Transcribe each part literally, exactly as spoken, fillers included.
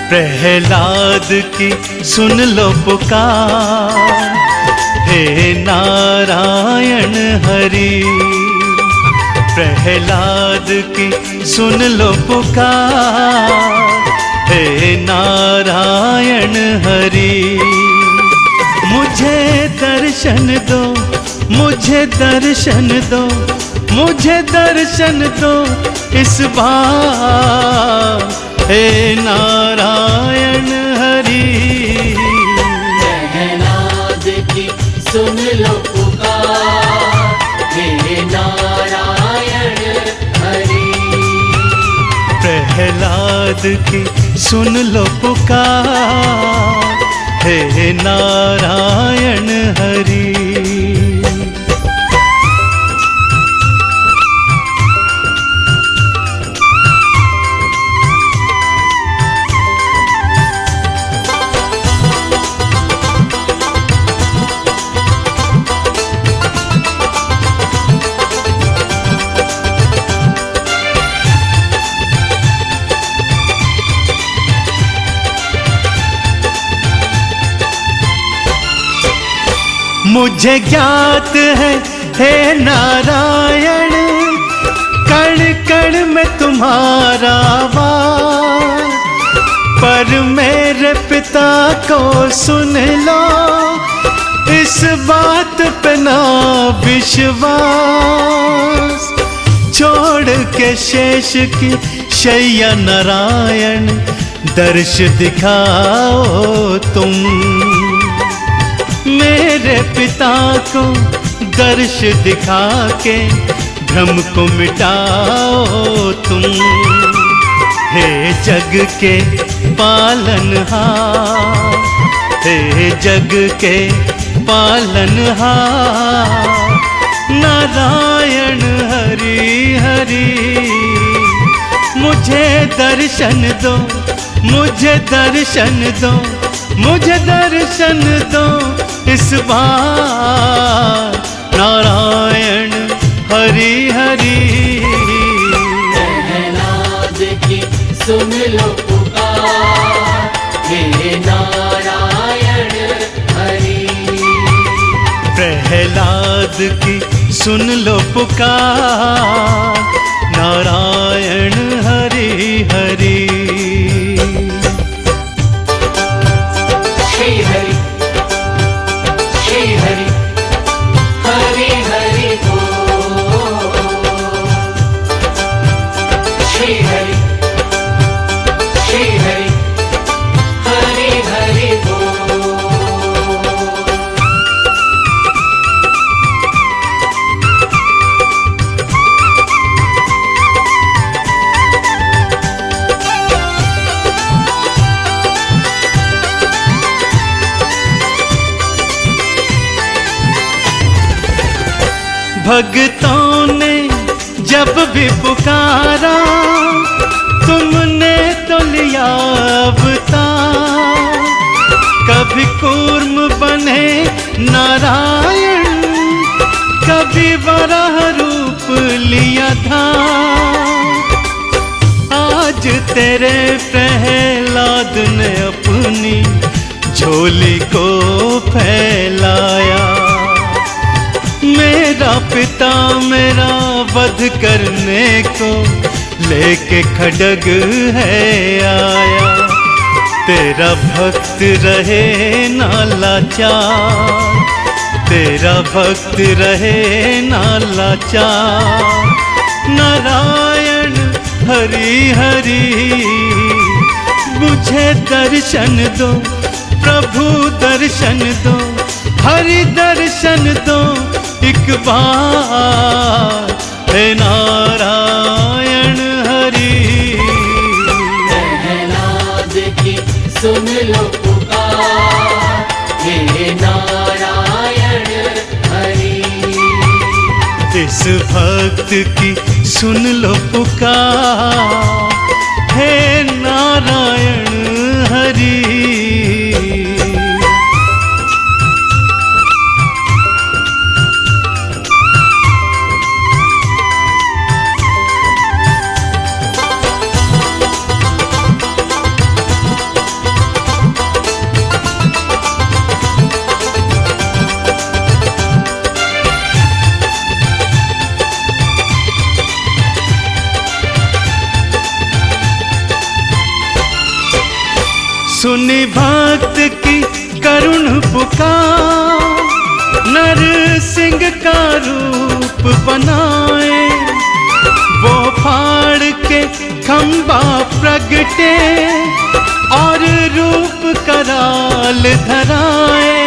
प्रहलाद की सुन लो पुकार, हे नारायण हरि। प्रहलाद की सुन लो पुकार, हे नारायण हरि। मुझे दर्शन दो, मुझे दर्शन दो, मुझे दर्शन दो इस बार, हे नारायण हरि। प्रहलाद की सुन लो पुकार, हे नारायण हरि। प्रहलाद की सुन लो पुकार, हे नारायण हरि। मुझे ज्ञात है हे नारायण, कण कण में तुम्हारा वास, पर मेरे पिता को सुन लो, इस बात पे ना विश्वास। छोड़ के शेष की शैया नारायण, दर्श दिखाओ तुम। मेरे पिता को दर्श दिखा के भ्रम को मिटाओ तुम। हे जग के पालनहार, हे जग के पालनहार, नारायण हरि हरि। मुझे दर्शन दो, मुझे दर्शन दो, मुझे दर्शन दो इस बार, नारायण हरि हरि। प्रहलाद की सुन लो पुकार, हे नारायण हरि। प्रहलाद की सुन लो पुकार, नारायण हरि हरि। श्री हरि श्री हरि हरि हरि बोल। श्री हरि श्री हरि हरि हरि बोल। भक्तों ने जब भी पुकारा, तुमने तो लिया अवतार। कभी कूर्म बने नारायण, कभी वराह रूप लिया था। आज तेरे प्रहलाद ने अपनी झोली को फैलाया। मेरा पिता मेरा वध करने को लेके खड्ग है आया। तेरा भक्त रहे ना लाचार, तेरा भक्त रहे ना लाचार, नारायण हरि हरि। मुझे दर्शन दो प्रभु, दर्शन दो हरि, दर्शन दो एक बार, हे नारायण हरि। प्रहलाद की सुन लो पुकार, हे नारायण हरि। इस भक्त की सुन लो पुकार, हे नारायण हरि। का नरसिंह का रूप बनाए, वो फाड़ के खंबा प्रगटे और रूप कराल धराए।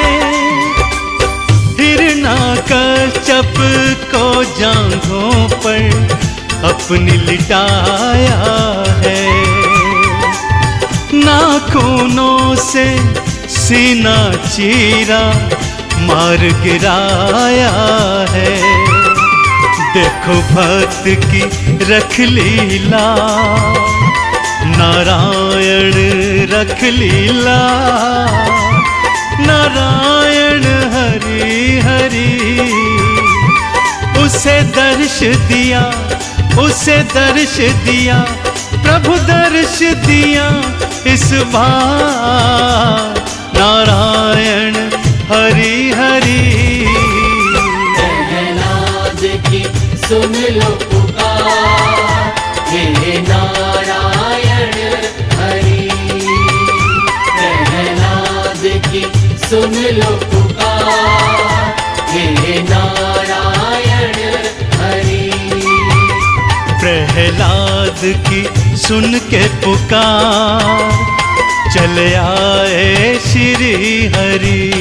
हिरणाकश्यप को जांघों पर अपनी लिटाया है, नाखूनों से सीना चीरा मार गिराया है। देखो भक्त की रख लीला, नारायण रख लीला, नारायण हरि हरि। उसे दर्श दिया, उसे दर्श दिया, प्रभु दर्श दिया इस बार, नारायण हरि हरि। प्रहलाद की सुन लो पुकार, हे नारायण हरि। प्रहलाद की सुन लो पुकार, हे नारायण हरि। प्रहलाद की सुन के पुकार, चले आए श्री हरि।